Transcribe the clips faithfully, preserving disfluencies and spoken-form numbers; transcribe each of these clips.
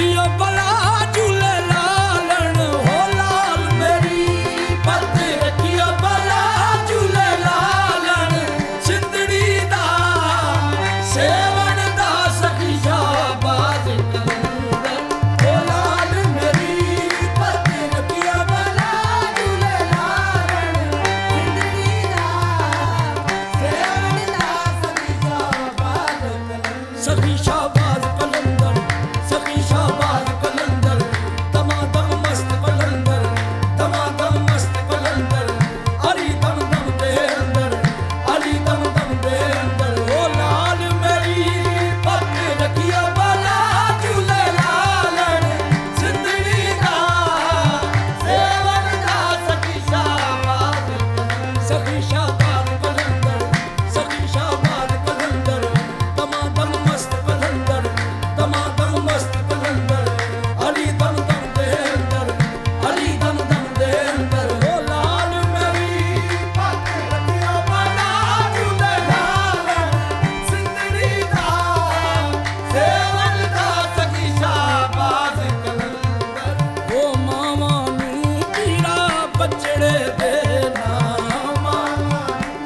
रखियो भला झूले लालन हो लाल मेरी पत रखियो भला झूले लालन सिंधड़ी दा सेवन दा सखी शाहबाज कलंदर हो लाल मेरी पत रखियो भला झूले लालन सिंधड़ी दा सेवन दा सखी शाहबाज कलंदर सखी शाहबाज कलंदर सखी शाहबाज कलंदर दमादम मस्त कलंदर दमादम मस्त कलंदर अली दम दम दे अंदर अली दम दम दे अंदर ओ लाल मेरी पत रखियो भला झूले लालन सिंधड़ी दा सेवन दा सखी शाहबाज सखी शाहबाज कलंदर सखी शाहबाज कलंदर दमादम मस्त कलंदर दमादम मस्त कलंदर अली दम दम दे अंदर अली दम दम दे अंदर ओ लाल मेरी पत रखियो भला झूले लालन सिंधड़ी दा सेवन दा सखी शाहबाज कलंदर ओ मामा नू पीड़ा बचड़े दे ना मामा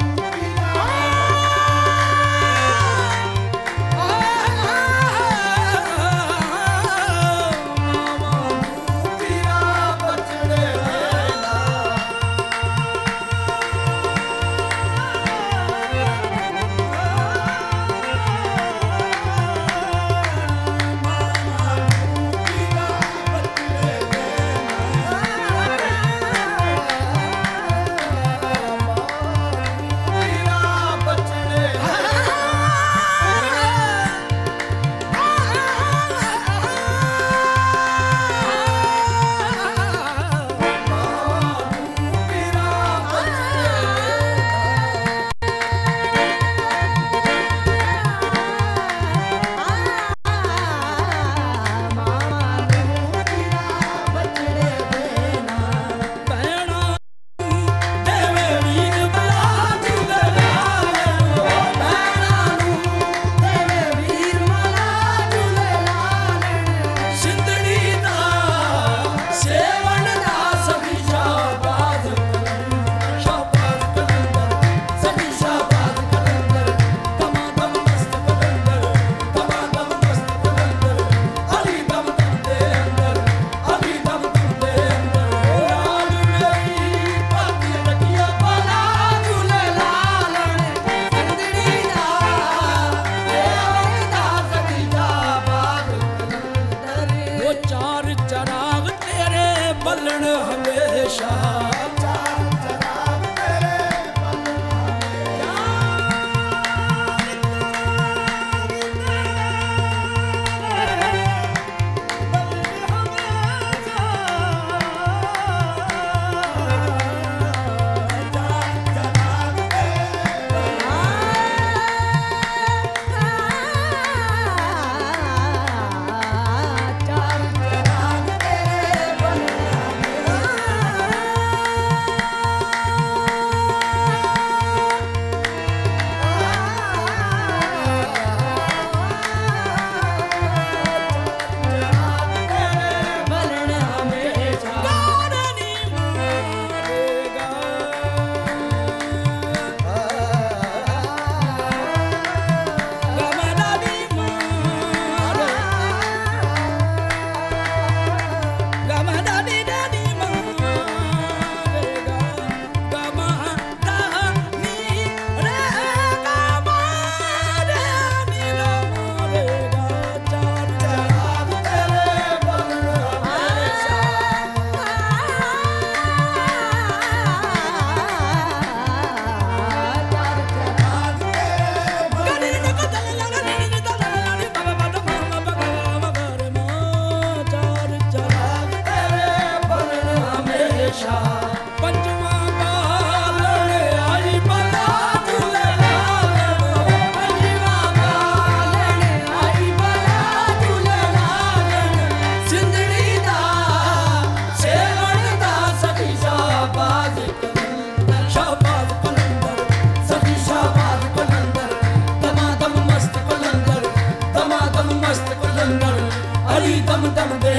वो चार चराग तेरे बलन हमेशा चार चराग तेरे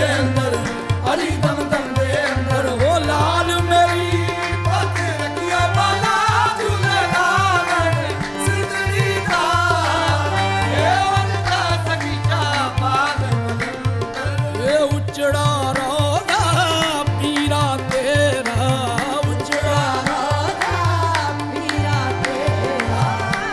अंदर अली दम दम दे अंदर हो लाल मेरी पत रखियो बाला झूले लालन सिंदड़ी दा ये उनका सखीचा बाग ये उचड़ा रोदा पीरा तेरा उचड़ा रोदा पीरा तेरा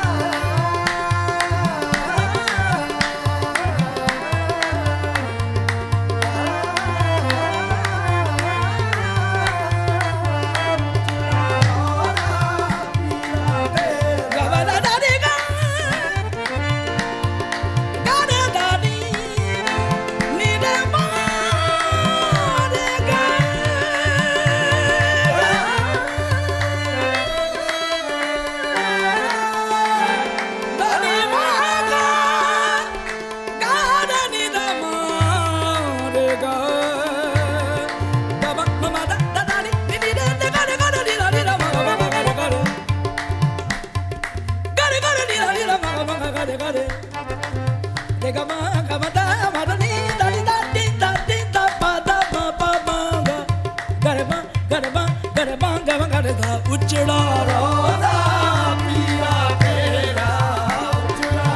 उचड़ा रोदा पीरा तेरा उचड़ा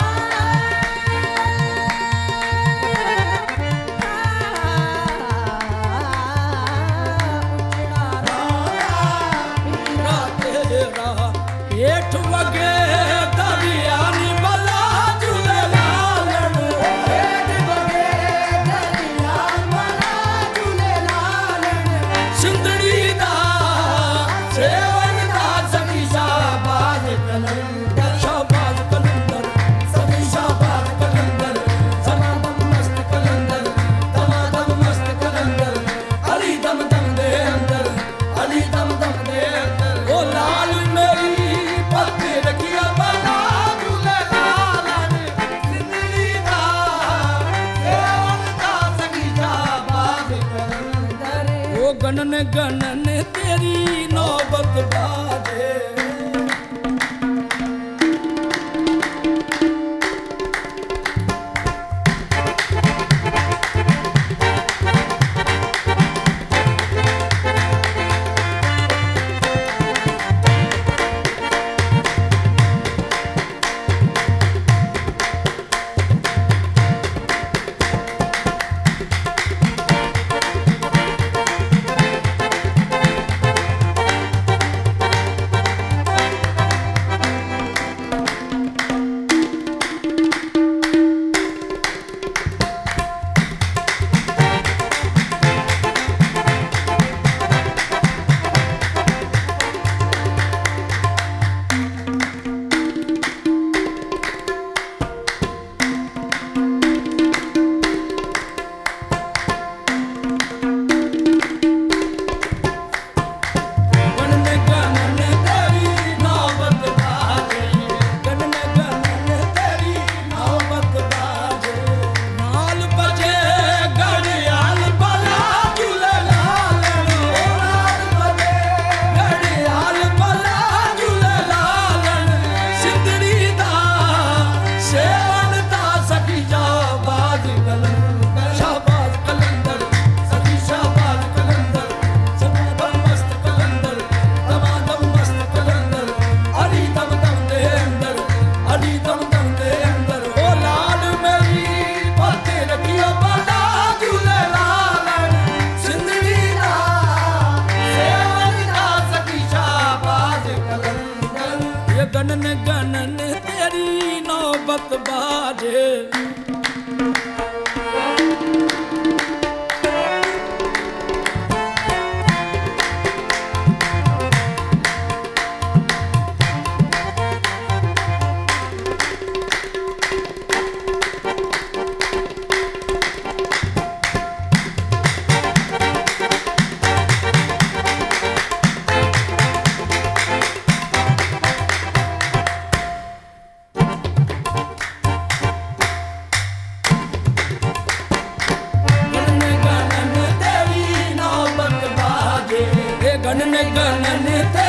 उचड़ा रोदा पीरा तेरा हेठ वगे दरियानी बला झूले लालन हेठ वगे दरियानी बला झूले लालन सिंदड़ी दा सेवन दा सखी शाबाज कलंदर शाबाज कलंदर सखी शाबाज कलंदर समादम मस्त कलंदर तमादम मस्त कलंदर अली दम दम दे अंदर अली दम दम दे अंदर ओ लाल मेरी पत रखिया बना झूले लालन सिंदड़ी दा सेवन दा सखी शाबाज कलंदर ओ गणन गणन तेरी नौबत बाजे गणन गणन तेरी नौबत बाजे गणन गणन